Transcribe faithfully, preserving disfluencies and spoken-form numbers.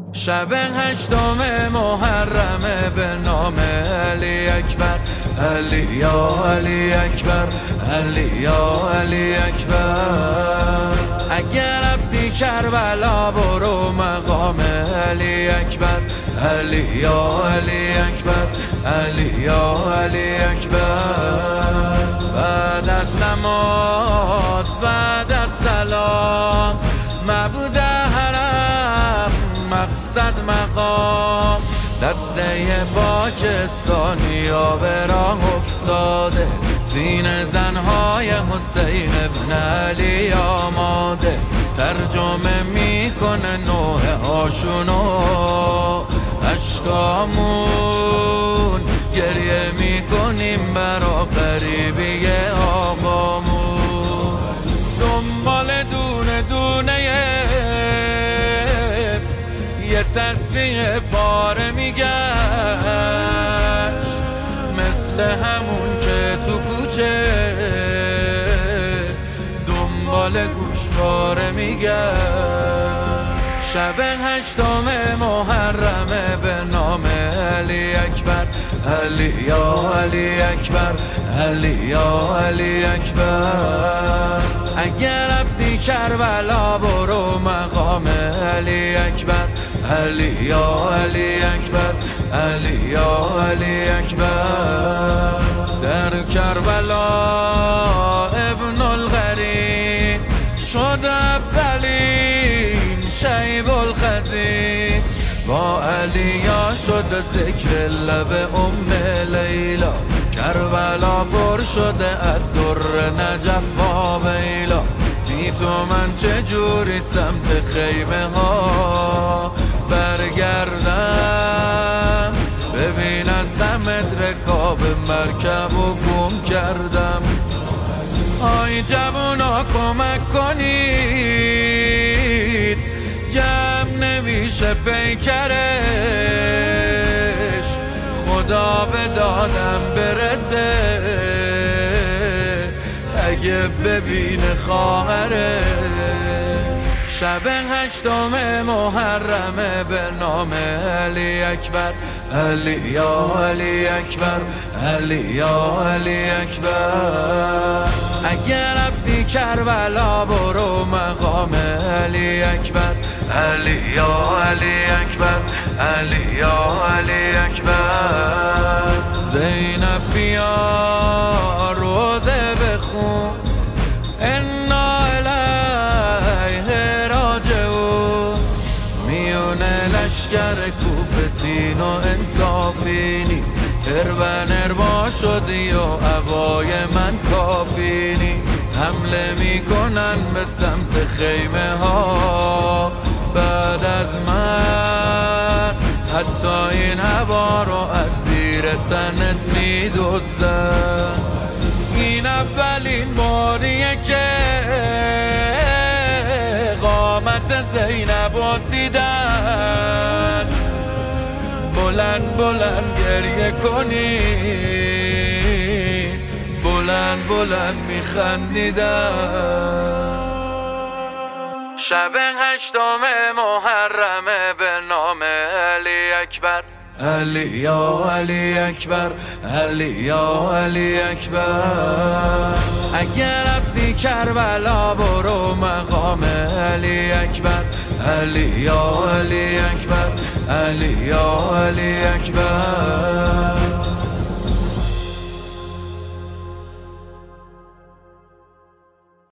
شب هشتم محرم به نام علی اکبر، علی یا علی اکبر، علی یا علی اکبر. اگر رفتی کربلا برو مقام علی اکبر، علی یا علی اکبر، علی یا علی اکبر. بعد از نماز بعد از سلام معبود حرم مقصد مقام، دسته پاکستانی ها به راه افتاده، سینه زنهای حسین ابن علی آماده. ترجمه میکنه نوع هاشونو اشکامون، گریه میکنیم برا قریبی آقامون. دنبال دونه دونه یه تسبیح پاره میگشت، مثل همون که تو کوچه دنبال گوشواره میگشت. شب هشتم محرم به نام علی اکبر، علی یا علی اکبر، علی یا علی اکبر. اگر رفتی کربلا برو مقام علی اکبر، علی یا علی اکبر، علی یا علی اکبر. در کربلا ابن القرین شد اولین شیب الخزین، با علیا شد ذکر لب ام لیلا. کربلا پر شده از در نجف و بیلا. بی تو من چجوری سمت خیمه ها برگردم، ببین از دمت رکاب مرکب و گم کردم. آی جوونا کمک کنید، جمع نمیشه پیکرش، خدا به دادم برسه اگه ببینه خواهره. شب هشتم محرم به نام علی اکبر، علی یا علی اکبر، علی یا علی اکبر. اگر رفتی کربلا برو مقام علی اکبر، علی یا علی اکبر، علی یا علی اکبر. زینب بیا روزه بخون، انا الیه راجعون. میونه لشگر کوفه دین و انصافی نیست، هربن اربا شدی و هوای من کافی نیست. حمله میکنن به سمت خیمه ها بعد از من، حتی این هوا رو از زیر تنت میدوزن. این اولین باریه که قامت زینب رو دیدن، بلند بلند گریه کنی، بلند بلند میخندیدن. شب هشتم محرم به نام علی اکبر، علی یا علی اکبر، علی یا علی اکبر. اگر رفتی کربلا برو مقام علی اکبر، علی یا علی اکبر، علی یا علی اکبر.